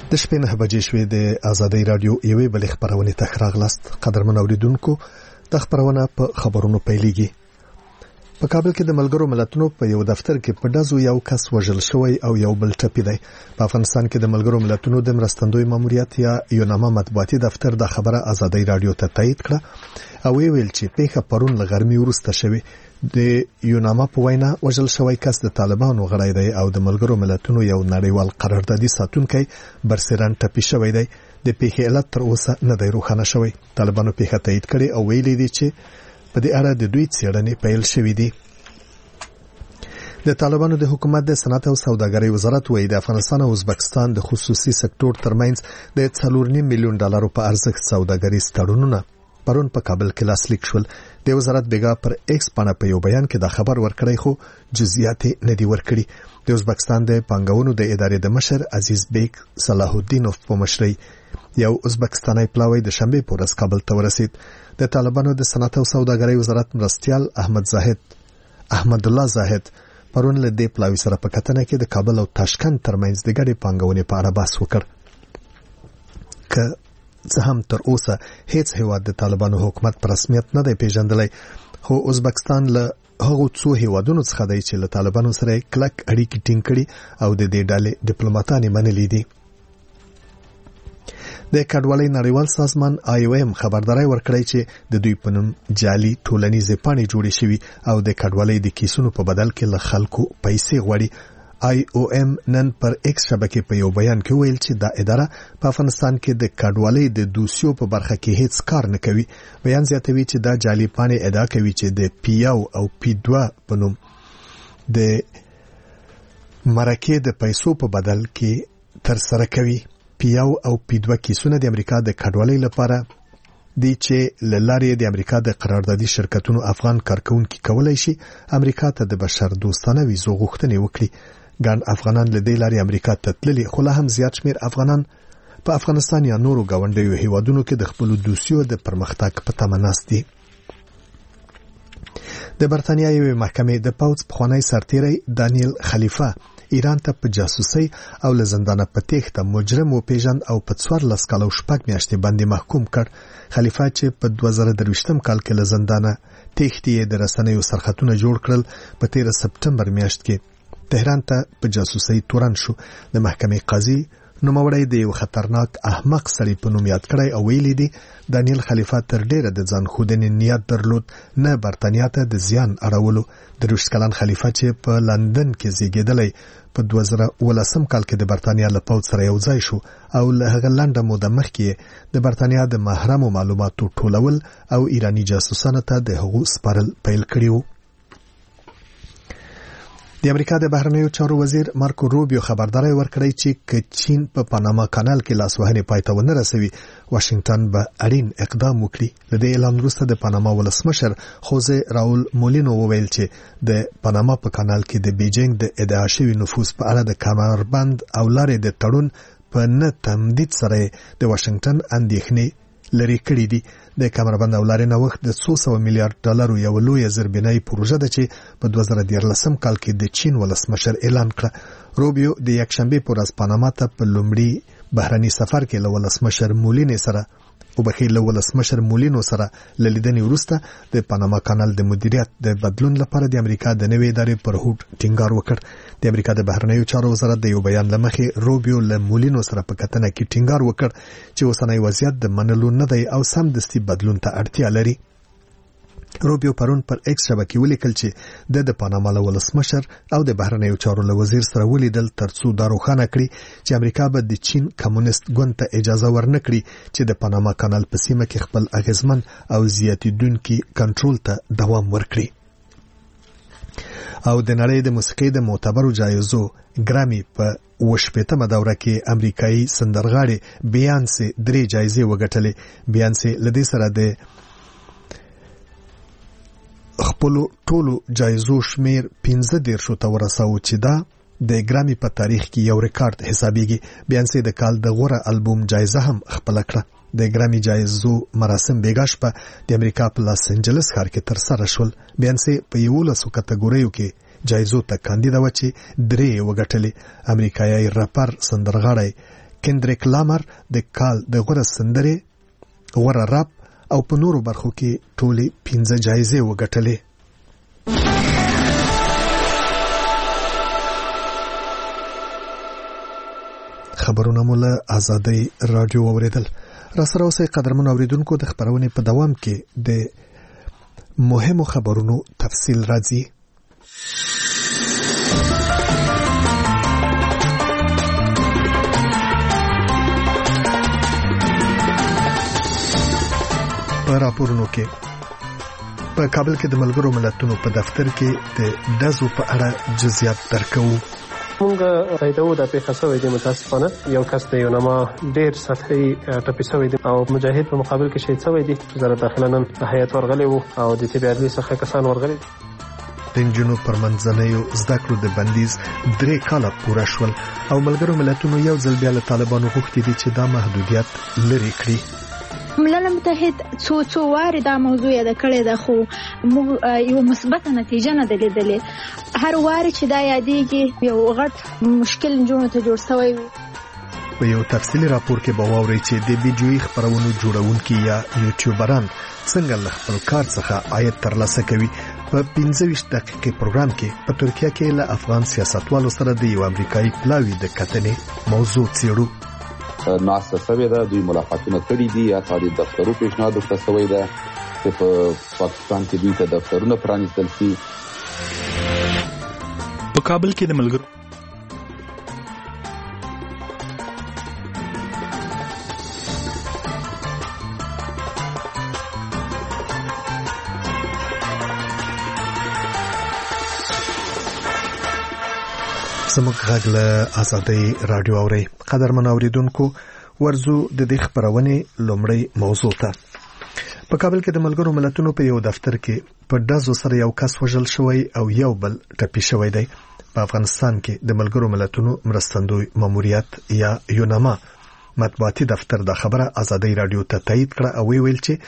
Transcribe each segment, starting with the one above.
د شپې 9 بجې شوې د آزادۍ رادیو یوې بلې خبرونه ته راغلاست. قدرمن اوریدونکو، د خبرونه په خبرونو پیلېږي. په کابل کې د ملګرو ملتونو په یو دفتر کې په ډزو یو کس وژل شوی او یو بل ټپي دی. په افغانستان کې د ملګرو ملتونو د مرستندوی ماموریت یا یوناما مطبوعاتي دفتر د خبره آزادۍ رادیو ته تایید کړه او ویل چې پیښه پرون له غرمې وروسته شوې. د یوناما په وینا وژل شوی کس د طالبانو غړی دی او د ملګرو ملتونو یو نړیوال قراردادي ساتونکی برسیران ټپي شوی دی. د پیښې علت تر اوسه نه دی روښانه شوی. طالبانو پیښه تایید کړي او ویلي دي چې په دې اړه د دوی څېړنې پیل شوې دي. د طالبانو د حکومت د صنعت او سوداګرۍ وزارت وایي د افغانستان او ازبکستان د خصوصي سکتور ترمنځ د 4.5 میلیون ډالرو په ارزښت سوداګریز تړونونه پرون په کابل کې لاسلیک شول. د وزارت بیګا پر ایکس باندې په یو بیان کې دا خبر ورکړی خو جزئیات نه دی ورکړي. د ازبکستان د پانګونو د ادارې د مشر عزیز بیگ صلاح الدینوف په مشرۍ یو ازبکستاني پلاوی د شنبه په ورځ کابل ته ورسید. د طالبانو د صنعت او سوداګرۍ وزارت مرستيال احمد الله زاهد پرون له دې پلاوی سره په کتنه کې د کابل او تاشکند ترمنځ د ګډې پانګونې په اړه بحث وکړ. څه هم تر اوسه هیڅ هیواد د طالبانو حکومت پر رسمیت نه دی پیژندلی، خو ازبکستان له هغو څو هیوادونو څخه دی چې له طالبانو سره کلک اړیکې ټینګ کړي او د دې ډلې ډیپلوماټان یې منلي دي. د کډوالۍ نړیوال سازمان IOM خبرداري ورکړی چې د دوی په نوم جعلي ټولنیزې پاڼې جوړې شوي او د کډوالۍ د کیسونو په بدل کې له خلکو پیسې غواړي. IOM نن پر ایکس شبکې په یو بیان کې ویل چې دا اداره په افغانستان کې د کډوالۍ د دوسیو په برخه کې هیڅ کار نه کوي. بیان زیاتوي چې دا جعلي پاڼې ادعا کوي چې د P1 او P2 په نوم د مرکې د پیسو په بدل کې تر سره کوي. P1 او P2 کیسونه د امریکا د کډوالۍ لپاره دی چې لارې د امریکا د قراردادي شرکتونو افغان کارکونکو کولای شي امریکا ته د بشر دوستانه ویزو غوښتنې وکړي. ګڼ افغانان له دې لارې امریکا ته تللي، خو لا هم زیات شمېر افغانان په افغانستان یا نورو ګاونډیو هیوادونو کې د خپلو دوسیو د پرمختګ په تمه ناست دي. د برتانیا یوې محکمې د پوځ پخوانی سرتیری دانیل خلیفه ایران ته په جاسوسي او له زندانه په تېښته مجرم وپیژند او په 14 کال او 6 میاشتې باندې محکوم کړ. خلیفه چې په 2023 کال کې له زندانه تېښتې د رسنیو سرخطونه جوړ کړل، په 13 سپټمبر میاشت کې تهران ته په جاسوسي تورن شو. د محکمې قاضي نوموړی د یو خطرناک احمق سړي په نوم یاد کړی او ویلي دی دانیل خلیفه تر ډیره د ځان ښودنې نیت درلود، نه برتانیا ته د زیان اړولو. د 20 کلن خلیفه چې په لندن کې زیږیدلی په 2019 کال کې د برتانیا له پوځ سره یو ځای شو او له هغه لنډه موده مخکې د برتانیا د محرمو معلوماتو ټولول او ایرانی جاسوسانو ته د هغو سپارل پیل کړي وو. د امریکا د بهرنیو چارو وزیر مارکو روبیو خبرداري ورکړی چې که چین په پاناما کانال کې لاسوهنې پای ته ونه رسوي، واشنگټن به اړین اقدام وکړي. د دې اعلان وروسته د پاناما ولسمشر خوزه راول مولینو وویل چې د پاناما په کانال کې د بیجینګ د ادعا شوي نفوذ په اړه د کمربند او لارې د تړون په نه تمدید سره د واشنگټن اندېښنې لري کړي دي. د کمربند او لارې نوښت د 200 میلیارډ ډالرو یو لوی زیربنای پروژه ده چې په 2013 کال کې د چین ولسمشر اعلان کړ. روبیو د یکشنبه په ورځ پاناما ته په لومړي بهرني سفر کې له ولسمشر مولینو سره لیدنې وروسته د پاناما کانال د مدیریت د بدلون لپاره د امریکا د نوې ادارې پر هوډ ټینګار وکړ. د امریکا د بهرنیو چارو وزارت د یو بیان لمخې روبیو له مولینو سره په کتنه کې ټینګار وکړ چې اوسنی وضعیت د منلو نه دی او سمدستي بدلون ته اړتیا لري. روبیو پرون پر ایکس شبکې ولیکل چې د پاناما له ولسمشر او د بهرنیو چارو له وزیر سره ولیدل ترڅو دا روښانه کړي چې امریکا به د چین کمونیست ګوند ته اجازه ورنکړي چې د پاناما کانال په سیمه کې خپل اغیزمن او زیاتیدونکي کنټرول ته دوام ورکړي. او د نړۍ د موسیقۍ د معتبرو جایزو ګرامي په 18مه دوره کې امریکایي سندرغاړې بیانسي 3 جایزې وګټلې. بیانسي لدې سره د خپل ټولو جایزو شمیر 15 ته ورساو چې دا د ګرامي په تاریخ کې یو ریکارډ حسابيږي. بیانسي د کال د غوره البوم جایزه هم خپل کړه. د ګرامي جایزو مراسم بیګاش په د امریکا په لاس انجلس ښار کې تر سره شول. بیانسي په 11 کټګوریو کې جایزو ته کاندید و چې 3 وګټلې. امریکایي راپر سندرغاړی کندریک لامر د کال د غوره سندرې، غوره راب او په نورو برخو کې ټولې 15 جایزې وګټلې. خبرونه مو له آزادۍ رادیو اوریدل. را سره اوسئ قدرمن اوریدونکو، د خبرونې په دوام کې د مهمو خبرونو تفصیل راځي. په راپورونو کې په کابل کې د ملګرو ملتونو په دفتر کې د ډزو په اړه جزئیات درکو. مونږ پیداو د پیښه شوې د متاسفانه یو کس د یو نامه ډیر سطحي ټپي شوی دی او مجاهد په مقابل کې شهید شوی دی. وزارت داخله نن هیئت ورغلی وو او د طب عدلي څخه کسان ورغلي. د نجونو پر منځنیو زده کړو د بندیز 3 کاله پوره شول او ملګرو ملتونو یو ځل بیا له طالبانو غوښتي دي چې دا محدودیت لرې کړي. ملل متحد څو واره دا موضوع یاد کړی دا خو یو مثبت نتیجه نه لیدلې. هر واره چې دا یادېږي یو غټ مشکل جوړ ته جوړ شوی. په یو تفصیلي راپور کې به واورئ چې د ویډیويي خبرونو جوړونکي یا یوټیوبران څنګه له خپل کار څخه عاید ترلاسه کوي. په 15 دقیقې پروګرام کې په ترکیه کې له افغان سیاستوالو سره د یو امریکایي پلاوی د کتنې موضوع څېړو. ناسه سوي ده، دوی ملاقاتونه کړي دي یا تعلیق دفترو پیشنهاد ورته شوی ده چې په پاکستان کې دوی ته دفترونه پرانیستل شي. په کابل کې د ملګرو زموږ غږ له آزادۍ رادیو اوري. قدرمن اوریدونکو، ورزو د دې خبرونې لومړی موضوع ته. په کابل کې د ملګرو ملتونو په یو دفتر کې په ډزو سره یو کس وژل شوی او یو بل ټپي شوی دی. په افغانستان کې د ملګرو ملتونو مرستندوی ماموریت یا یوناما مطبوعاتي دفتر دا خبره آزادۍ رادیو ته تایید کړه او ویل چې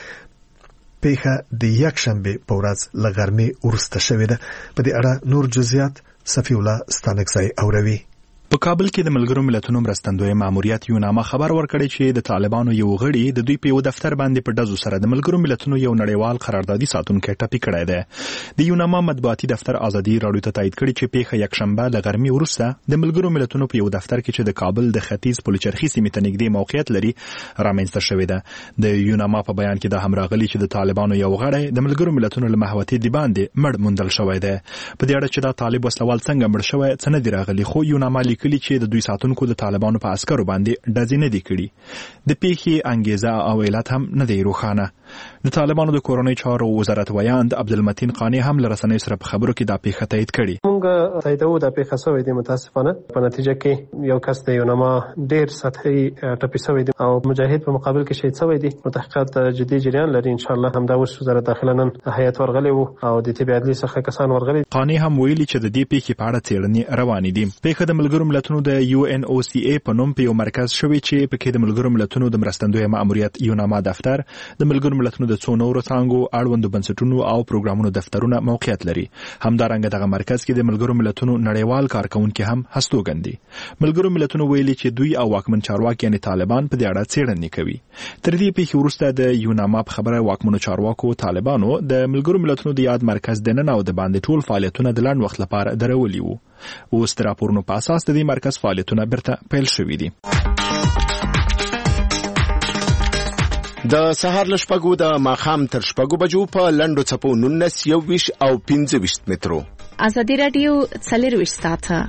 پیښه د یک شنبه په ورځ له غرمې وروسته شوې ده. په دې اړه نور جزئیات صفی الله ستانکزی اوروي. په کابل کې د ملګرو ملتونو مرستندوی ماموریت یوناما خبر ورکړی چې د طالبانو یو غړي د دوی په یو دفتر باندې په ډزو سره د ملګرو ملتونو یو نړیوال قراردادي ساتونکی ټپي کړی دی. د یوناما مطبوعاتي دفتر آزادي رادیو ته تایید کړی چې پیښه یک شنبه له غرمې وروسته د ملګرو ملتونو په یو دفتر کې چې د کابل د ختیځ پلچرخي سیمې ته نږدې موقعیت لري رامنځته شوې ده. د یوناما په بیان کې د همراغلي چې د طالبانو یو غړی د ملګرو ملتونو له محوطې دی باندې مړ موندل شوی دی. په دې اړه چې دا طالب وسلوال څنګه مړ شوی څه نه دی راغلی، خو یوناما لیکلي چې د دوی ساتونکو د طالبانو په عسکرو باندې ډزې نه دي کړي. د پیښې انګیزه او علت هم نه دی روښانه. د طالبانو د کورنۍ چارو وزارت ویاند عبدالمتین قانی هم له رسنیو سره په خبرو کې دا پیښه تایید کړي. موږ تاییدو دا پیښه شوې ده متاسفانه په نتیجه کې یو کس د یوناما ډیر سطحي ټپي شوی دی او مجاهد په مقابل کې شهید شوی دی. متحققات جدي جریان لري. ان شاء الله هم دا اوس وزارت داخله نن هیئت ورغلی وو او د طب عدلي څخه کسان ورغلي. قانی هم ویلي چې د دې پیښې په اړه څېړنې روانې دي. پیښه د ملګرو ملتونو د UNOCA په نوم په یو مرکز شوی چې پکې د ملګرو ملتونو د مرستندوی ماموریت یوناما دفتر، د ملګرو ملتونو د څو نورو څانګو، اړوندو بنسټونو او پروګرامونو دفترونه موقعیت لري. همدارنګه دغه مرکز کې د ملګرو ملتونو نړیوال کارکونکي هم هستوګن دي. ملګرو ملتونو ویلي چې دوی او واکمن چارواکي یعنی طالبان په دې اړه څېړنې کوي. تر دې پیښې وروسته د یوناما په خبره واکمنو چارواکو طالبانو د ملګرو ملتونو د یاد مرکز د نن او د باندې ټول فعالیتونه د لنډ وخت لپاره درولي وو. اوس د راپورونو په اساس د دې مرکز فعالیتونه بیرته پیل شوي دي. د سهار له شپږو د ماښام تر شپږو بجو په لنډو څپو 19 21 او 25 مترو. آزادي رادیو 24 ساعته.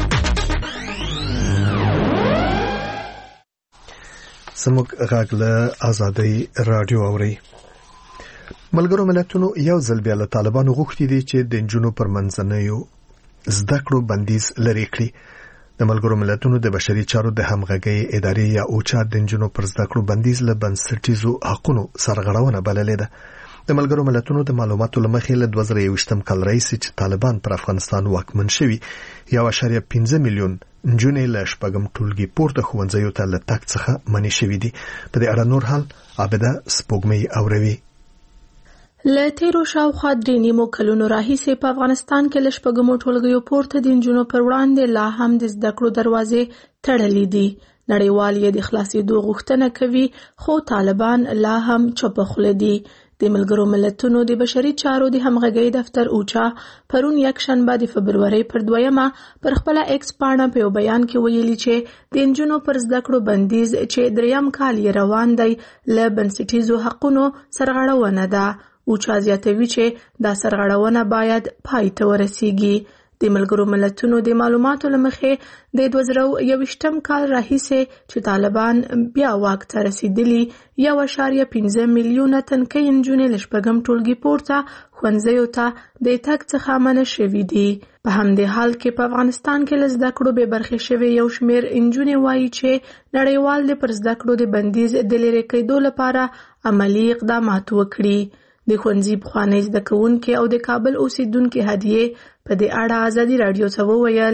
زموږ غږ له آزادۍ رادیو اوري. ملګرو ملتونو یو ځل بیا له طالبانو غوښتي دي چې د نجونو پر منځنیو زده کړو بندیز لرې کړي. د ملګرو ملتونو د بشري چارو د همغږۍ ادارې یا اوچا د نجونو پر زده کړو بندیز له بنسټیزو حقوقو سرغړونه بللې ده. د ملګرو ملتونو د معلوماتو لمخې له 2021 کال راهیسې چې طالبان پر افغانستان واکمن شوي 1.5 میلیون نجونې له شپږم ټولګي پورته ښوونځیو ته له تګ څخه منع شوي دي. په دې اړه نور حال عابده سپوږمۍ اوروي. له تیرو شاوخوا 3 کلونو راهیسې په افغانستان کې له شپږمو ټولګیو پورته د نجونو پر وړاندې لا هم د زده کړو دروازې تړلې دي. نړیوال یې د خلاصېدو غوښتنه کوي، خو طالبان لا هم چوپ خوله دي. د ملګرو ملتونو د بشري چارو د همغږۍ دفتر اوچا پرون یکشنبه د فبرورۍ پر 2 پر خپل ایکس پاڼه په یو بیان کې ویلي چې د نجونو پر زده کړو بندیز چې 3 کال یې روان دی له بنسټیزو حقونو سرغړونه ده. اوچا زیاتوي چې دا سرغړونه باید پای ته ورسیږي. د ملګرو ملتونو د معلوماتو له مخې د 2021 کال راهیسې چې طالبان بیا واک ته رسیدلي 1.5 میلیونه تنکۍ نجونې له شپږم ټولګي پورته ښوونځیو ته د تګ څخه منع شوي دي. په همدې حال کې په افغانستان کې له زده کړو بې برخې شوي یو شمېر نجونې وایي چې نړیوال د پر زده کړو د بندیز د لرې کېدو لپاره عملي اقدامات وکړي. د ښوونځي پخوانی زده کوونکي او د کابل اوسیدونکي هدیه په دې اړه آزادی رادیو ته وویل: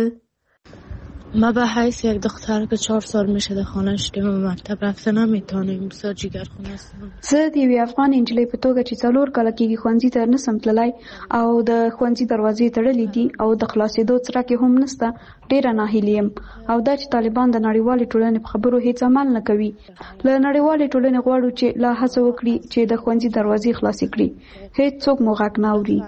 ما به حیث یک دختر که 4 سال میشه در خانه شدیم و مکتب رفته نمیتونیم، بسیار جگرخونه هستم. زه د یوې افغان نجلۍ په توګه چې 4 کاله کېږي ښوونځي ته نسم تللی او د ښوونځي دروازې تړلې دي او د خلاصېدو څرک یې هم نشته، ډېره ناهیلې یم. او دا چې طالبان د نړیوالې ټولنې په خبرو هیڅ عمل نه کوي. له نړیوالې ټولنې غواړو چې لا هڅه وکړي چې د ښوونځي دروازې خلاصې کړي. هیڅوک مو غږ نه اوري.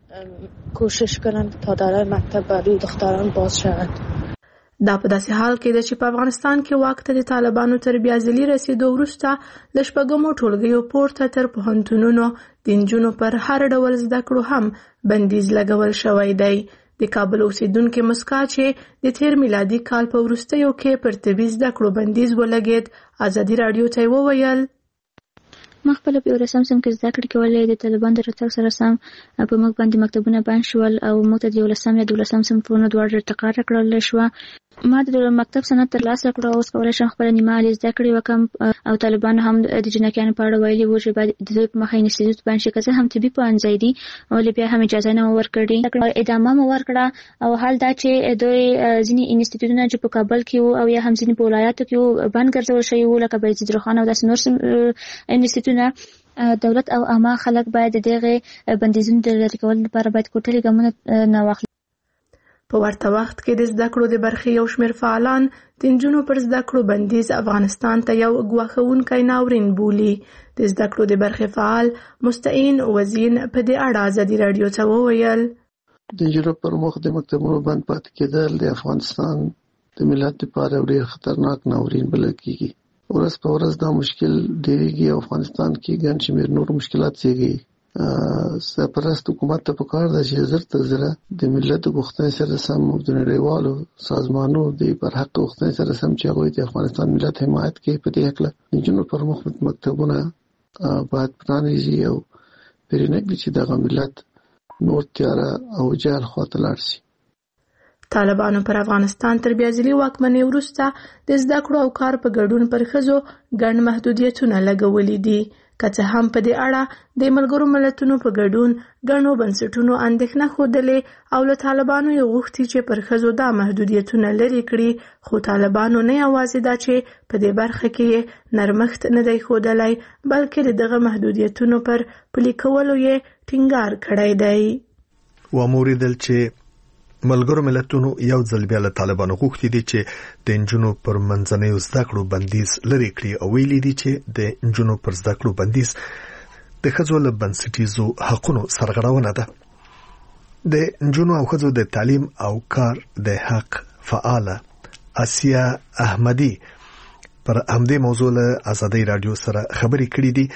کوشش کنند تا در مکتب برای دختران باز شود. دا په داسې حال کې ده چې په افغانستان کې واک ته د طالبانو تر بیا ځلي رسیدو وروسته له شپږمو ټولګیو پورته تر پوهنتونونو د نجونو پر هر ډول زده کړو هم بندیز لګول شوی دی. د کابل اوسیدونکي مسکا چې د تیر میلادي کال په وروستیو کې پر طبي زده کړو بندیز ولګېد، آزادي رادیو ته وویل: ما خپل په رسم سم کې زده کړې کولې. د طالبان د راتګ سره سم په موږ باندې مکتبونه بند شول او موږ ته د 11 یا 12 صنفونو دواړه ټکاره کړل شوه. ما د مکتب سند ترلاسه کړ او اوس کولی شم خپله نیمه عالي زده کړې وکړم. او طالبانو هم د جنکیانو په اړه ویلي وو چې باید د دوی په مخه انسټیټیوټ بند شي، که څه هم طبي پوهنځی دي ولې بیا هم اجازه نه ورکړې، ادامه مو ورکړه. او حال دا چې دوی ځینې انسټیټیوټونه چې په کابل کې وو او یا هم ځینې په ولایاتو کې وو بند ګرځول شوي وو، لکه بایزید روښان او داسې نور انسټیټیوټونه. دولت او عامه خلک باید د دغه بندیزونو د لرې کولو لپاره باید کوټلي ګامونه نه واخلي. په ورته وخت کې د زده کړو د برخې یو شمېر فعالان د نجونو پر زده کړو بندیز افغانستان ته یو ګواښونکی ناورین بولي. د زده کړو د برخې فعال مستعین وزین په دې اړه آزادي رادیو ته وویل: د نجونو پر مخ د مکتبونو بند پاتې کېدل د افغانستان د ملت لپاره ډېر خطرناک ناورین بلل کېږي. ورځ په ورځ دا مشکل ډېرېږي او افغانستان کې ګڼ شمېر نور مشکلات زیږي. سرپرست حکومت ته پکار ده چې زر تر زره د ملت غوښتنې سره سم او د نړیوالو سازمانونو د برحق غوښتنې سره سم چې هغوی د افغانستان ملت حمایت کوي په دې هکله نجونو پر مخ مکتبونه باید پرانیزي او پرېنږدي چې دغه ملت نور تیاره او جهل خواته لاړ شي. طالبانو پر افغانستان تر بیا ځلي واکمنۍ وروسته د زده کړو او کار په ګډون پر ښځو ګڼ محدودیتونه لګولي دي. که څه هم په دې اړه د ملګرو ملتونو په ګډون ګڼو بنسټونو اندېښنه ښودلې او له طالبانو یې غوښتي چې پر ښځو دا محدودیتونه لرې کړي، خو طالبانو نه یوازې دا چې په دې برخه کې نرمښت نه دی ښودلی بلکې د دغه محدودیتونو پر پلي کولو یې ټینګار کړی دی. وموریدل چې ملګرو ملتونو یو ځل بیا له طالبانو غوښتي دي چې د نجونو پر منځنیو زده کړو بندیز لرې کړي او ویلي دي چې د نجونو پر زده کړو بندیز د ښځو له بنسټیزو حقونو سرغړونه ده. د نجونو او ښځو د تعلیم او کار د حق فعاله آسیا احمدی پر همدې موضوع له آزادی رادیو سره خبرې کړې دي.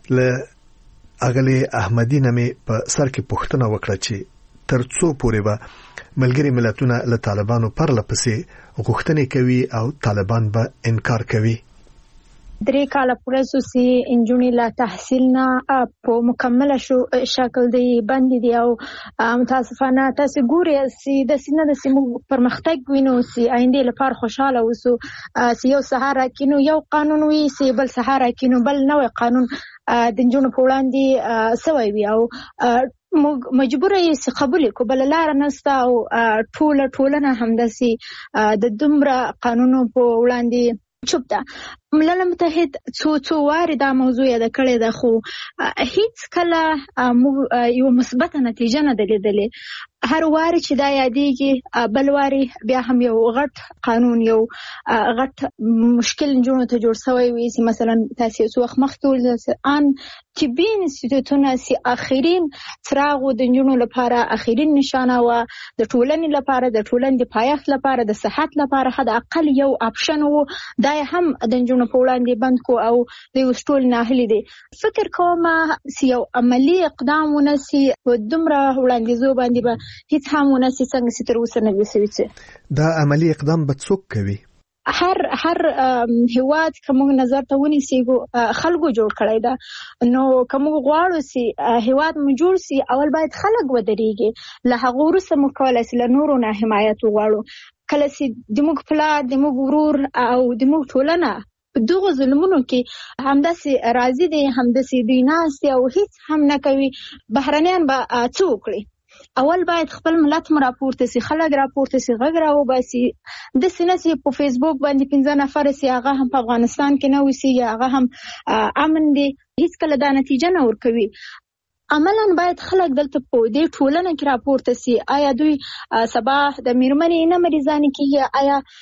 له اغلې احمدی نه مې په سر کې پوښتنه وکړه چې تر څو پورې به ملګري ملتونه له طالبانو پرله پسې غوښتنې کوي او طالبان به انکار کوي. 3 کاله پورې سي انجونې لا تحصیل نه په مکمل شکل دی باندې دی او متاسفانه تاسو ګوري سي د سینه د سیمو پرمختګ وینو سي آینده لپاره خوشاله وسو سي یو سهار کینو یو قانون وي سي بل سهار کینو بل نوې قانون د انجونو په وړاندې سوي وي او مجبور یې قبول کو بل لار نستا او ټولنه همداسي د دومره قانونو په وړاندې چوپ ده. ملل متحد څو واره دا موضوع یاد کړې ده خو هیڅ کله یو مثبت نتیجه نه لیدلې. هر واره چې دا یادېږي بل واره بیا هم یو غټ قانون یو غټ مشکل جوړ ته جوړ شوی وي. مثلا تاسو څو وخت مخکې ول ان طبي انسټیټیوټونه سي اخرین څراغ د جنونو لپاره اخرین نشانه و د ټولنې لپاره د ټولنې د پایښت لپاره د صحت لپاره حد اقل یو اپشن وو دا هم د جنونو په وړاندې بند کو او د وسټول ناهلي دي. فکر کوم سی یو عملی اقدام ونسي و دومره وړاندیزو باندې به هیڅ هم ونسي څنګه چې تر اوسه نه وي سوي. دا عملی اقدام به څوک کوي؟ هر هیواد کوم نظر ته ونیسي خلکو جوړ کړی دا. نو کوم غواړو سي هیواد مو جوړ سي اول باید خلک ودرېږي له هغه وروسته مو کولای سي له نورو نه حمایت وغواړو. کله سي د موږ پلار د موږ ورور او د موږ ټولنه دغه ظلمونو کې همداسې راضي دي همداسې دوی ناست او هیڅ هم نه کوي بهرنیان به څه وکړي؟ اول باید خپل ملت مو راپورته سي خلک راپورته سي غږ راوباسي. د سینسي په فیسبوک باندې 15 نفر سي هغه هم په افغانستان کې نه وسی هغه هم امن دي هیڅ کله دا نتیجه نه ورکوي. عملاً باید خلک دلته په دې ټولنه کې راپورته سي آیا دوی سبا د میرمنې نه مریضانې کیږي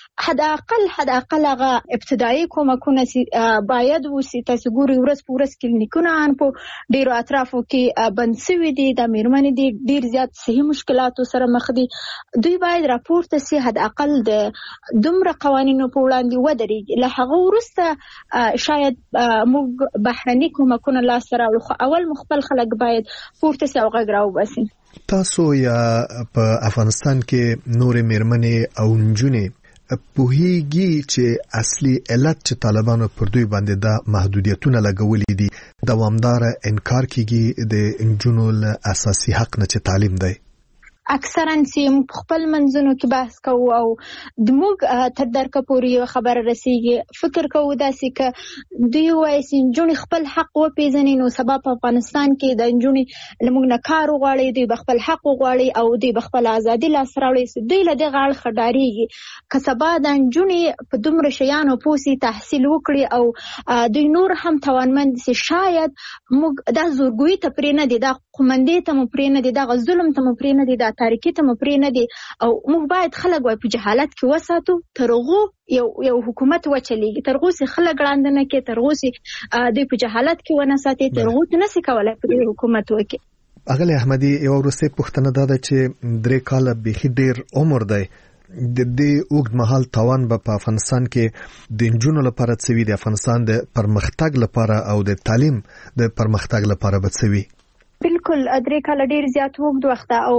آیا حد اقل هغه ابتدایي کومکونه سي باید وسی. تاسو ګورئ ورځ په ورځ کلینیکونه ان په ډیرو اطرافو کې بند شوي دي د میرمنې دي ډیر زیات صحي مشکلاتو سره مخ دي. دوی باید راپورته سي حد اقل د دومره قوانینو په وړاندې ودرېږي. له هغه وروسته شاید موږ بهرني کومکونه لاسته راوړو خو اول مخبل خلک باید پورته سي او غږ راوباسي. تاسو یا په افغانستان کې نورې میرمنې او نجونې پوهیږي چې اصلي علت چې طالبانو پر دوی باندې دا محدودیتونه لګولې دي دوامدار انکار کیږي د نجونو له اساسي حق نه چې تعلیم دی؟ اکثرا سیم خپل منځونو کې بحث کوو او د موږ تر درکه پورې خبره رسیږي. فکر کوو داسې ک دوی وایي چې جون خپل حق و پیژني نو سبب په افغانستان کې د جونې لمغ نه کار غواړي دوی خپل حق غواړي او دوی خپل ازادي لاسته راوړي. دوی له دغه اړخ خډاريږي ک سبا د جونې په دومره شیانو پوسی تحصیل وکړي او دوی نور هم توانمند سي شاید موږ د زورګوي ته پرې نه دي د قومندې ته مو پرې نه دي د ظلم ته مو پرې نه دي د تاریخي ته مو پرې نه دي او موږ باید خلک وای په جهالت کې وساتو ترغو یو حکومت وچلېږي ترغو سي خلک لاندې نه کې ترغو سي د په جهالت کې ونه ساتي ترغو نه سي کولای په حکومت وکي. اغلی احمدي یو ورسته پښتنه ده چې 3 کال به ډیر عمر دی د دې اوږد مهال توان په افغانستان کې د جنونو لپاره څوي د افغانستان د پرمختګ لپاره او د تعلیم د پرمختګ لپاره بڅوي. بالکل 3 کال ډیر زیات وخت وخت او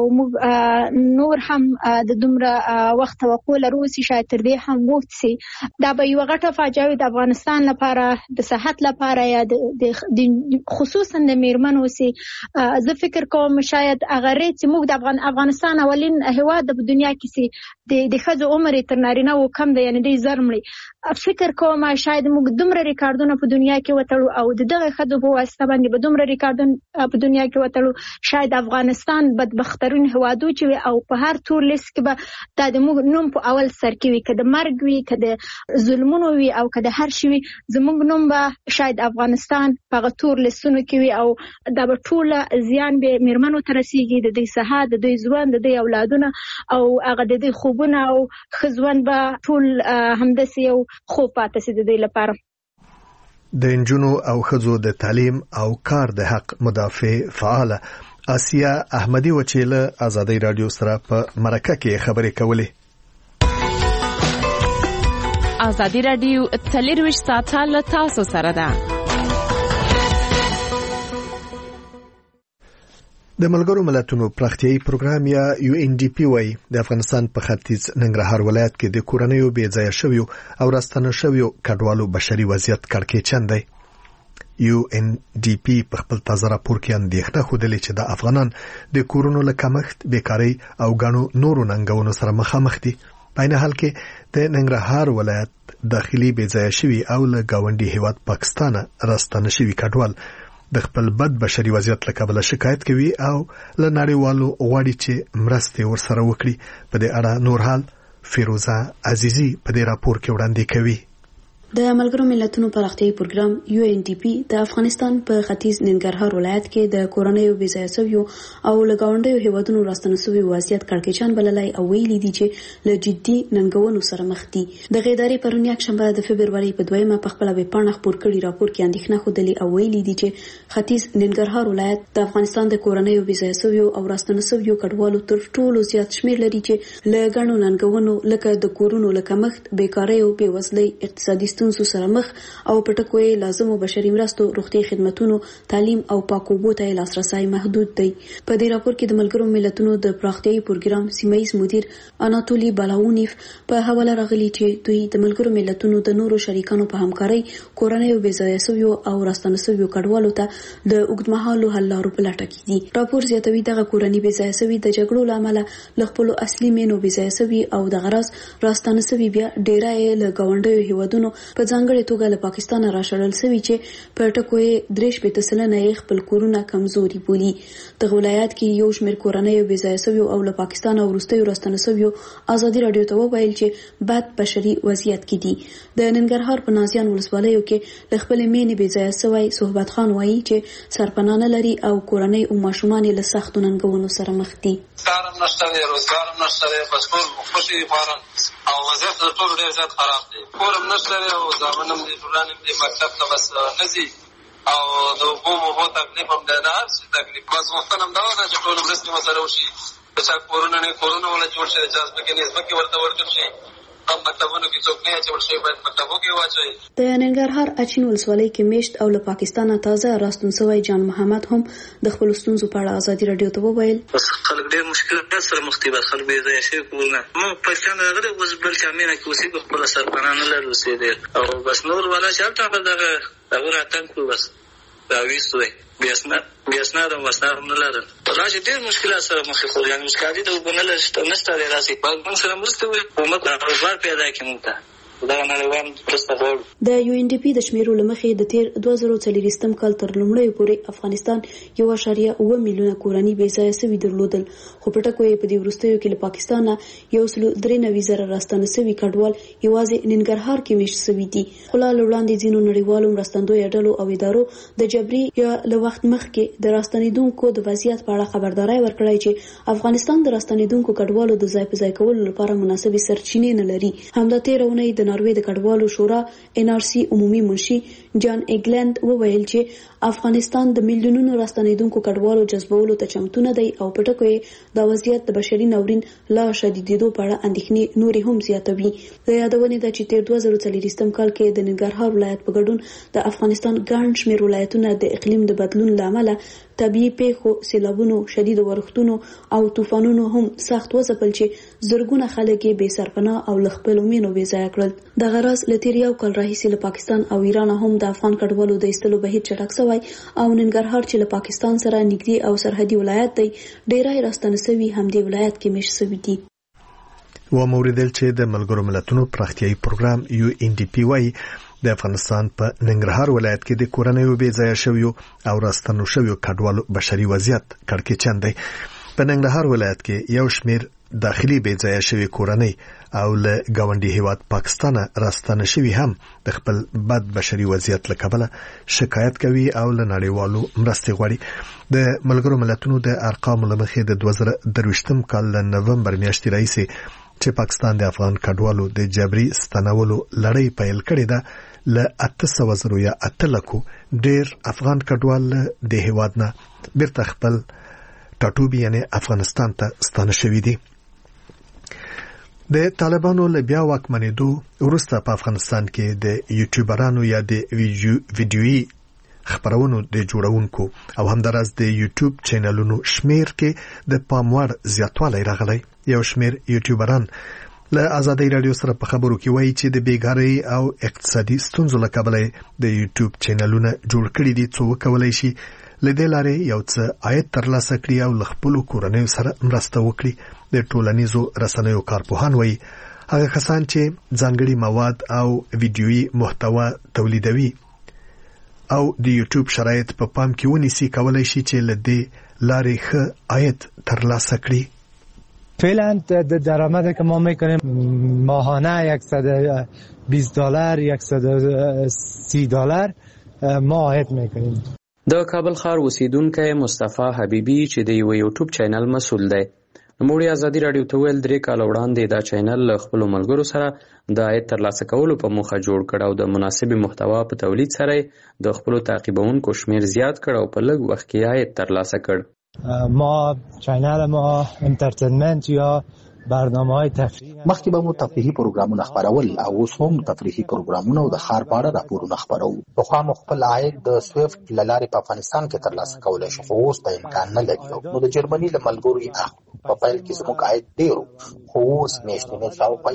نور هم د دومره وخت توقع لرو چې شاید تر دې هم وخت سي دا به یو غټه فاجعه د افغانستان لپاره د صحت لپاره یا د خصوصا د میرمنو سي. زه فکر کوم شاید هغه ریت موږ د افغانستان اولین هیواد په دنیا کې سي د خځو عمر تر نارینه و کم دی یعنی د زرمړي. فکر کوم شاید موږ دومره ریکارډونه په دنیا کې وتړو او دغه خځو په واسطه باندې به دومره ریکارډونه په دنیا وتلو شاید افغانستان بدبخترین هوادو چې او په هر تور لیست کې به د موږ نوم په اول سر کې وي کده مرګ وي کده ظلمونو وي او کده هر شي وي زموږ نوم به شاید افغانستان په تور لیستونو کې وي او دا به ټول زیان به میرمنو ته رسیږي د دې صحت د دې ژوند د دې اولادونه او هغه د دې خوبونه او خزوند به ټول همداسې یو خوب پاتې سي د دې لپاره. د انجونو او خزو د تعلیم او کار د حق مدافع فعال آسیا احمدی وچیله آزادی رادیو سره په مرکه کې خبرې کولې. آزادی رادیو 23 ساعته له تاسو سره ده. د ملګرو ملتونو پراختیايي پروګرام یا UNDP وايي د افغانستان په ختیځ ننګرهار ولایت کې د کورنیو بې ځایه شویو او راستنه شویو کډوالو بشري وضعیت کړکېچن دی. UNDP په خپل تازه راپور کې اندېښنه خوده چې د افغانان د کورونو له کمښت بیکاری او غنو نورو ننګونو سره مخامخ دي. په نه حال کې د ننګرهار ولایت داخلي بې ځایه شوی او له گاونډي هیواد پاکستان راستنه شوی کډوال د خپل بد بشري وضعیت له کبله شکایت کوي او له نړیوالو غواړي چې مرستې ورسره وکړي. په دې اړه نور حال فیروزه عزیزی په دې راپور کې وړاندې کوي. د ملګرو ملتونو پراختیایي پروګرام UNDP د افغانستان په ختیځ ننګرهار ولایت کې د کورونیو بې ځایه شویو او لګاونډیو هیوادونو راستنه شوی وضعیت کړکېچن بللای او ویلي دي چې له جدي ننګونو سره مخ دي. د ادارې پرون یکشنبه د فبرवरी په 2 په خپل ویبپاڼه خپور کړي راپور کې اندېښنه خوده او ویلي دي چې ختیځ ننګرهار ولایت د افغانستان د کورونیو بې ځایه شویو او راستنه شویو کډوالو تر ټولو زیات شمیر لري چې له ګڼو ننګونو لکه د کورونو لکمښت، بیکارۍ او بېوزلۍ، اقتصادي ستونزو سره مخ او پټکوي لازمو بشري مرستو، روغتي خدماتونو، تعلیم او پاکو اوبو ته لاسرسي محدود دی. په دې راپور کې د ملګرو ملتونو د پراختیایي پروګرام سیمایي مدیر اناتولي بالاونیف په حواله راغلي چې دوی د ملګرو ملتونو د نورو شریکانو په همکارۍ کورنیو بې ځایه شویو او راستنه شویو کډوالو ته د اوږدمهالو حل لارو په لټه کې دي. راپور زیاتوي دغه کورنۍ بې ځایه شوي د جګړو له امله له خپلو اصلي مینو بې ځایه شوي او د غرض راستنه شوي بیا ډیره یې له ګاونډیو هیوادونو په ځانګړي توګه له پاکستان راشړل شوی چې په ټکو یې 3% یې خپل کورونه کمزوري بولي. د ولایت کې یو شمېر کورنۍ بې ځایه شوي او له پاکستان او وروستیو راستنه شویو ازادي رادیو ته وویل چې بد بشري وضعیت کې دي. د ننګرهار په نازیان ولسوالیو کې له خپل مینې بې ځایه شوی صحبت خان وایي چې سرپناه لري او کورنۍ او ماشومان له سختو ننګونو سره مخ دي. کارم نشته دی، روزګارم نشته دی، بس ټول خوشي دي فارغ او وضعیت د ټولو ډېر زیات خراب دی. کورم نشته دی او زامنم دي ټولانم دي مکتب ته بس نه ځي او د اوبو تکلیف هم دی، د هر شي تکلیف. بس غوښتنه هم دا ده چې ټولو مرستې ورسره وشي. که چا کورونه نه کورونه ولا جوړ شي، چا ځمکې نه ځمکې ورته ورکړل شي. مکتبونو کې څوک نه اچول شي باید مکتبو کې واچوي. د ننګرهار اچین ولسوالۍ کې میشت او له پاکستانه تازه راستون شوی جان محمد هم د خپل ستونزو په اړه ازادي رادیو ته وویل. بس خلک ډېر مشکلات سره مخ دي، بس خلک بې ځایه شوي کورونه. موږ پاکستان راغلي اوس بل چا مینه کې اوسېږو، خپله سرپناه نه لرو اوسېدی او بس نور والا چې هلته دغه راتګ کړو بس راویستو دی. بې اسناد او اسناد هم نه لرل. دا چې ډېر مشکلات سره مخ یې خورو، یعنې مسکادي د اوبه نشته دی. راسي موږ سره مرسته وکړي، حکومت روزګار پیدا کړي موږ ته. د UNDP د شمیرو لمخې د تیر 2024 کال تر لومړیو پورې افغانستان 1.9 میلیونه کورنۍ بې ځایه شوي درلودل، خو په ټکو یې په دې وروستیو کې له پاکستان 193,000 راستنه شوي کډوال یوازې ننګرهار کې میشت شوي دي. خو لا وړاندې ځینو نړیوالو مرستندویه ډلو او ادارو د جبري یا له وخت مخکې د راستنېدونکو د وضعیت په اړه خبرداری ورکړی چې افغانستان د راستنېدونکو کډوالو د ځای په ځای کولو لپاره مناسبې سرچینې نه لري. همدا تېره اونۍ د ناروې د کډوالو شورا NRC عمومي منشي جان ایګلند وویل چې افغانستان د میلیونونو راستنېدونکو کډوالو جذبولو ته چمتو نه دی او په ټکو یې د وضعیت د بشري ناورین لا شدیدېدو په اړه اندېښنې نورې هم زیاتوي. د یادونې ده چې تیر 2024 کال کې د ننګرهار ولایت په ګډون د افغانستان ګڼ شمېر ولایتونه د اقلیم د بدلون له امله طبیعي پیښو، سیلابونو، شدید ورښتونو او طوفانونو هم سخت وځپل چې زرګونه خلک یې بې سرپناه او له خپلو مینو بې ځایه کړل. دغه راز له تیر یو کال راهیسې له پاکستان او ایران هم د افغان کډوالو د ایستلو بهیر چټک شوی او ننګرهار چې له پاکستان سره نږدې او سرحدي ولایت دی، ډیری راستنه شوي همدې ولایت کې میشت شوي دي. و موریدل چې د ملګرو ملتونو پراختیایي پروګرام UNDP وايي د افغانستان په ننګرهار ولایت کې د کورنیو بې ځایه شویو او راستنو شویو کډوالو بشري وضعیت کړکېچن دی. په ننګرهار ولایت کې یو شمېر داخلي بې ځایه شوي کورنۍ او له ګاونډي هیواد پاکستان راستنه شوي هم د خپل بد بشري وضعیت له کبله شکایت کوي او له نړیوالو مرستې غواړي. د ملګرو ملتونو د ارقامو له مخې د 2023 کال له نومبر میاشتې راهیسې چې پاکستان د افغان کډوالو د جبري ستنولو لړۍ پیل کړې ده، له 800,000 یا 8 لکو ډېر افغان کډوال د هیواد نه بیرته خپل ټاټوبي یعنی افغانستان ته ستانه شوي دي. د طالبانو له بیا واکمنېدو وروسته په افغانستان کې د یوټیوبرانو یا د ویډیویي خبرونو د جوړونکو او همداراز د یوټیوب چینلونو شمیر کې د پام وړ زیاتوالی راغلی. یو شمیر یوټیوبران له آزادۍ رادیو سره په خبرو کې وایي چې د بیګارۍ او اقتصادي ستونزو له کبله د یوټیوب چینلونه جوړ کړي دي څو وکولای شي له دې لارې یو څه عاید ترلاسه کړي او له خپلو کورنیو سره مرسته وکړي. د ټولنیزو رسنیو کارپوهان وایي هغه کسان چې ځانګړي مواد او ویډیویي محتوا تولیدوي او د یوټیوب شرایط په پام کې ونیسي کولای شي چې له دې لارې ښه عاید ترلاسه کړي. فعلا درآمدی که ما میکنیم ماهانه $120 $130 ما عاید میکنیم. د کابل ښار اوسیدونکی مصطفی حبیبي چې د یو یوټیوب چینل مسؤل دی، نوموړي ازادي راډیو ته ویل 3 کاله وړاندې دا چینل له خپلو ملګرو سره د عاید ترلاسه کولو په موخه جوړ کړ او د مناسبې محتوا په تولید سره د خپلو تعقیبونکو شمیر زیات کړ او په لږ وخت کې عاید ترلاسه کړ. ما چینل ما انترتینمنت یا برنامه‌های تفریحی مخکې به مو تفریحي پروګرامونه خپرول او اوس هم تفریحي پروګرامونه او د ښار په اړه راپورونه خپرو. پخوا مو خپل عاید د سویفټ له لارې په افغانستان کې ترلاسه کولی شو، خو اوس دا امکان نه لري. نو د جرمني له ملګرو یې اخلو. په پیل کې زموږ عاید ډېر و، خو اوس میاشتنی شاوخوا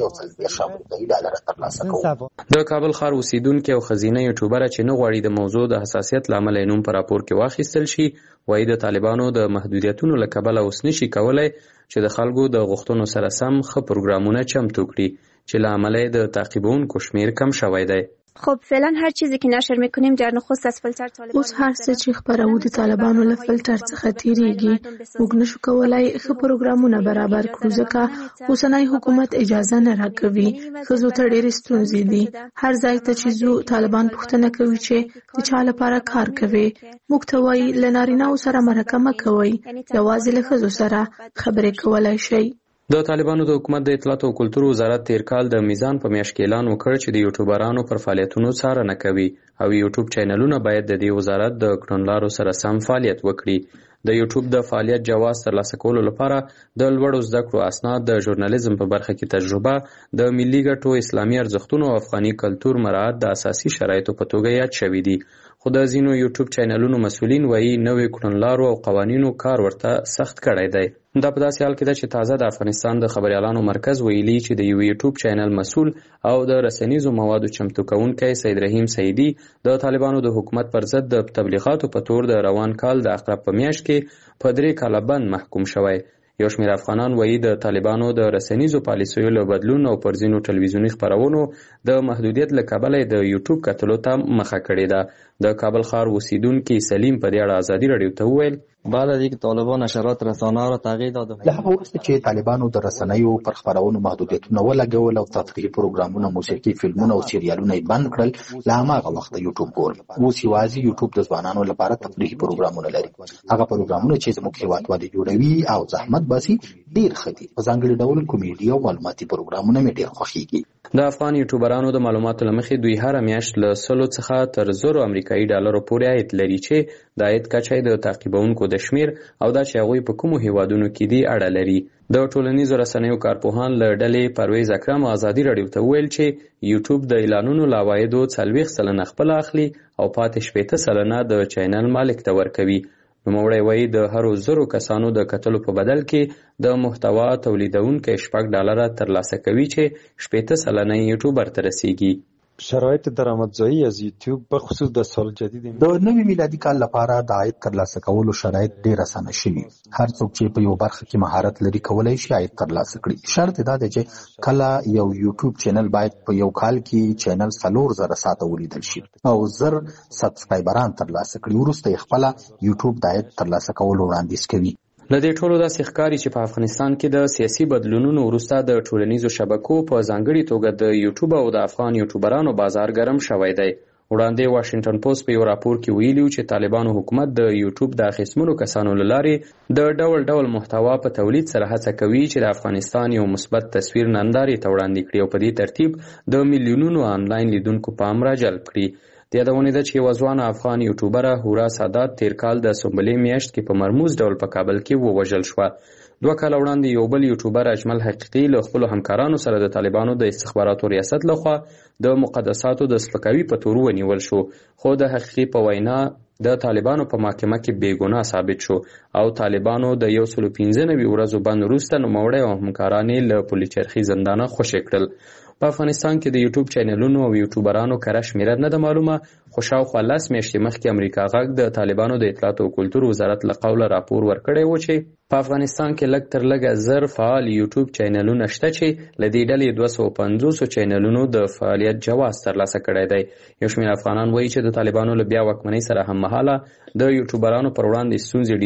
$130 ترلاسه کوو. د کابل ښار اوسیدونکي او ښځینه یوټیوبره چې نه غواړي د موضوع د حساسیت له امله نوم په راپور کې واخیستل شي، وایي د طالبانو د محدودیتونو له کبله اوس نشي کولی چې د خلکو د غوښتنو سره سم ښه پروګرامونه چمتو کړي چې له امله د تعقیبونکو شمیر کم شوی دی. خب فعلا هر چیزی که نشر میکنیم در نخست از فیلتر طالبان اوس هر څه چې خپرو د طالبانو له فلټر څخه تیریږي. موږ نشو کولای ښه پروګرامونه برابر کړو ځکه اوسنی حکومت اجازه نه راکوي. ښځو ته ډېرې ستونزې دي. هر ځای ته چې ځو طالبان پوښتنه کوي چې د چا لپاره کار کوي. موږ ته وایي له نارینه‌و سره مرکه مه کوئ، یوازې له ښځو سره خبرې کولی شئ. د طالبانو د حکومت د اطلاعات او کلتور وزارت تیر کال د میزان په میاشت کې اعلان وکړ چې د یوټیوبرانو پر فعالیتونو څارنه کوي او یوټیوب چینلونه باید د دې وزارت د کړنلارو سره سم فعالیت وکړي. د یوټیوب د فعالیت جواز ترلاسه کولو لپاره د لوړو زده کړو اسناد، د ژورنالیزم په برخه کې تجربه، د ملي ګټو، اسلامي ارزښتونو او افغاني کلتور مراعات د اساسي شرایطو په توګه یاد شوي دي. خو د ځینو یوټیوب چینلونو مسؤلین وایي نوې کړنلارو او قوانینو کار ورته سخت کړی دی. دا په داسې حال کې ده چې تازه د افغانستان د خبریالانو مرکز ویلي چې د یو یوټیوب چینل مسؤل او د رسنیزو موادو چمتو کوونکی سید رحیم سیدی د طالبانو د حکومت پر ضد د تبلیغاتو په تور د روان کال د اقرب په میاشت کې په 3 کاله بند محکوم شوی. یو شمېر افغانان وایي د طالبانو د رسنیزو پالیسیو له بدلون او پر ځینو ټلویزیوني خپرونو د محدودیت له کبله د یوټیوب کتلو ته مخه کړې ده. د کابل ښار اوسیدونکي سلیم په دې اړه ازادي راډیو ته وویل بعد از اینکه طالبان نشرات رسانه را تغییر داد له هغه وروسته چې طالبانو د رسنیو پر خپرونو محدودیتونه ولګول او تفریحي پروګرامونه، موسیقي، فلمونه او سریالونه یې بند کړل، له هماغه وخته یوټیوب ګورم. اوس یوازې یوټیوب د ځوانانو لپاره تفریحي پروګرامونه لري. هغه پروګرامونه چې زموږ هیوادوال جوړوي او زحمت باسي ډېر ښه دي. په ځانګړي ډول کومیډي او معلوماتي پروګرامونه مې ډېر خوښیږي. د افغان یوټیوبرانو د معلوماتو له مخې دوی هره میاشت له 100 څخه تر 100 امریکایي ډالرو پورې عاید لري چې د عاید کچه د تعقیبونکو د شمیر او دا چې هغوی په کومو هیوادونو کې دي اړه لري. د ټولنیزو رسنیو کارپوهان له ډلې پرویز اکرم ازادي راډیو ته ویل چې یوټیوب د اعلانونو له عوایدو 40% خپل اخلي او پاتې 80% د چینل مالک ته ورکوي. نوموړی وایي د هرو 100 کسانو د کتلو په بدل کې د محتوا تولیدونکی $6 ترلاسه کوي چې 80% یوټیوبر ته رسیږي. شرایط درآمدزایی از یوټیوب به خصوص د سال جدید د نوي میلادي کال لپاره د عاید ترلاسه کولو شرایط ډېر اسانه شوي. هر څوک چې په یو برخه کې مهارت لري کولای شي عاید ترلاسه کړي. شرط دا دی چې کله یو یوټیوب چینل باید په یو کال کې چینل 4000 ساعته ولیدل شي او 1000 سبسکرایبران ترلاسه کړي. وروسته یې خپله یوټیوب د عاید ترلاسه کولو وړاندیز کوي. له دې ټولو داسې ښکاري چې په افغانستان کې د سیاسي بدلونونو وروسته د ټولنیزو شبکو په ځانګړي توګه د یوټیوب او د افغان یوټیوبرانو بازار ګرم شوی دی. وړاندې واشنگټن پوسټ په یو راپور کې ویلي چې طالبانو حکومت د یوټیوب د اخیستمنو کسانو له لارې د ډول محتوا په تولید سره هڅه کوي چې د افغانستان یو مثبت تصویر نندارې ته وړاندې کړي او په دې ترتیب د میلیونونو آنلاین لیدونکو پام راجلب کړي. د یادونې ده چې یوه ځوانه افغان یوټیوبره هورا سادات تیر کال د سنبلې میاشت کې په مرموز ډول په کابل کې ووژل شوه. 2 کاله وړاندې یو بل یوټیوبر اجمل حقیقي له خپلو همکارانو سره د طالبانو د استخباراتو ریاست لخوا د مقدساتو د سپکاوي په تور ونیول شو، خو د حقیقي په وینا د طالبانو په محکمه کې بېګناه ثابت شو او طالبانو د 195 ورځو بند وروسته نوموړی او همکاران یې له پلچرخي زندانه خوشي کړل. په افغانستان کې د یوټیوب چینلونو او یوټیوبرانو کره شمیره نه ده معلومه، خو شاوخوا 10 میاشتې مخکې امریکا غږ د طالبانو د اطلاعات او کلتور وزارت له قوله راپور ورکړی و چې په افغانستان کې لږ تر لږه 1000 فعال یوټیوب چینلونه شته چې له دې ډلې 250 چینلونو د فعالیت جواز ترلاسه کړی دی. یو شمېر افغانان وایي چې د طالبانو له بیا واکمنۍ سره هممهاله د یوټیوبرانو پر وړاندې ستونزې ډېرې شوي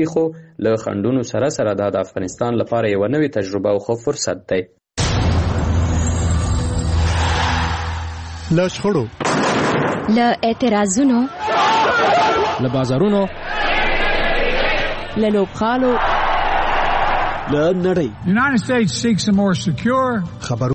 وي خو له خنډونو سره سره دا د افغانستان لپاره یو نوې تجربه او ښه فرصت دی. له شخړو، له اعتراضونو، له بازارونو، له لوبغالو، له نړۍ. The United States seeks a more secure